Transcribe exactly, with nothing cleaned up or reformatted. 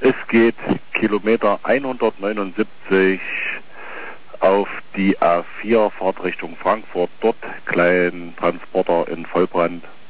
Es geht Kilometer hundertneunundsiebzig auf die A vier, Fahrt Richtung Frankfurt. Dort kleinen Transporter in Vollbrand.